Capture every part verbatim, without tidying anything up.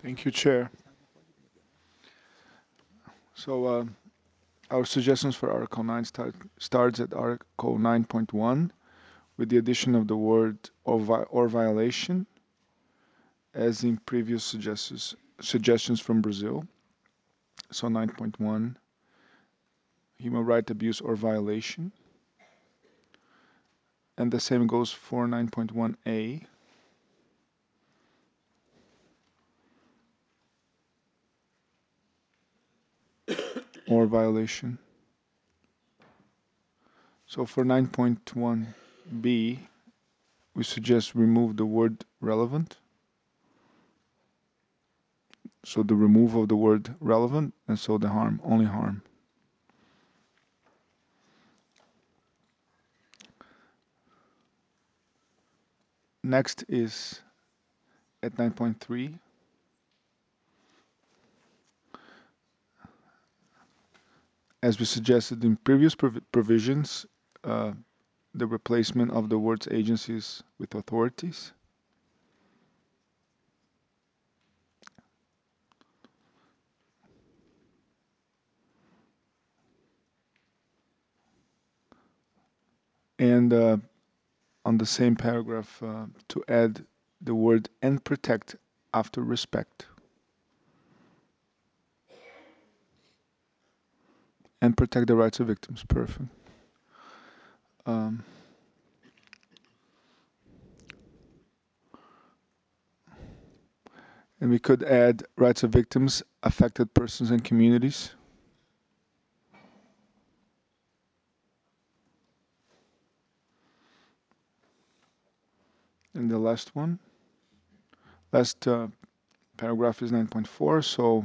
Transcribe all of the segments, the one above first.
Thank you, Chair. So uh, our suggestions for Article nine start, starts at Article nine point one with the addition of the word or, vi or violation, as in previous suggestions, suggestions from Brazil. So nine point one, human right abuse or violation. And the same goes for nine point one A. Or violation. So for nine point one B, we suggest remove the word relevant. So the removal of the word relevant, and so the harm, only harm. Next is at nine point three. As we suggested in previous prov provisions, uh, the replacement of the words agencies with authorities. And uh, on the same paragraph, uh, to add the word and protect after respect. And protect the rights of victims. Perfect. Um, and we could add rights of victims, affected persons and communities. And the last one, last uh, paragraph is nine point four, so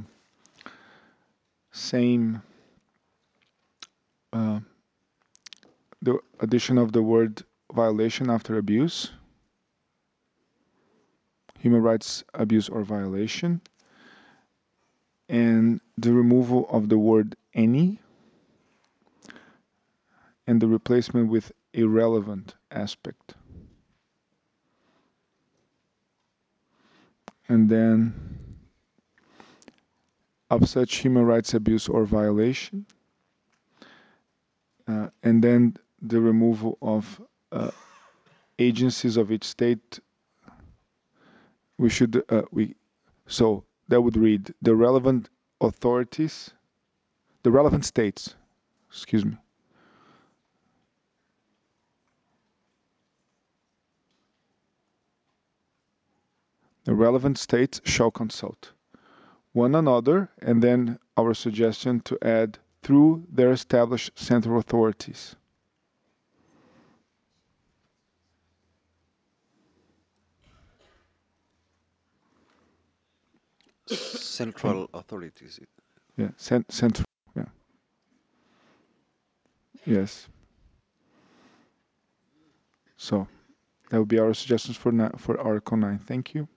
same, uh, the addition of the word violation after abuse, human rights abuse or violation, and the removal of the word any, and the replacement with irrelevant aspect. And then of such human rights abuse or violation, uh, and then the removal of uh, agencies of each state. We should, uh, we, so that would read the relevant authorities, the relevant states, excuse me. The relevant states shall consult one another, and then our suggestion to add through their established central authorities. And Central authorities. yeah, cent central, yeah, yes. So that would be our suggestions for, for Article nine. Thank you.